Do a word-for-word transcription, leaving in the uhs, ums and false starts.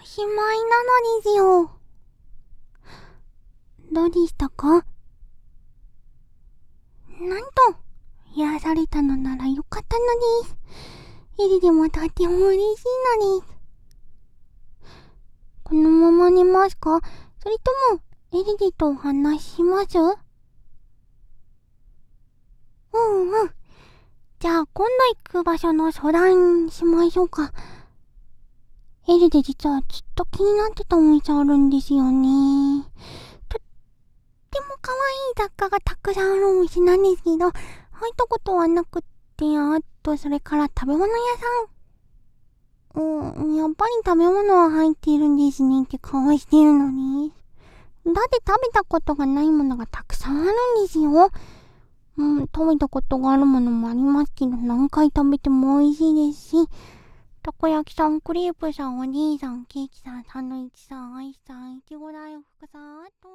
しまいなのですよ。どうでしたか？なんと、癒されたのならよかったのです。エリでもとっても嬉しいのです。このまま寝ますか？それとも、エリデとお話しします？うんうん。じゃあ今度行く場所の相談しましょうか。エリデ実はずっと気になってたお店あるんですよね。とっても可愛い雑貨がたくさんあるお店なんですけど、入ったことはなくって、あとそれから食べ物屋さん。うん、やっぱり食べ物は入っているんですねって顔してるのに。だって食べたことがないものがたくさんあるんですよ。うん、食べたことがあるものもありますけど、何回食べても美味しいですし、たこ焼きさん、クレープさん、お兄さん、ケーキさん、サンドイッチさん、アイスさん、いちご大福さん、あと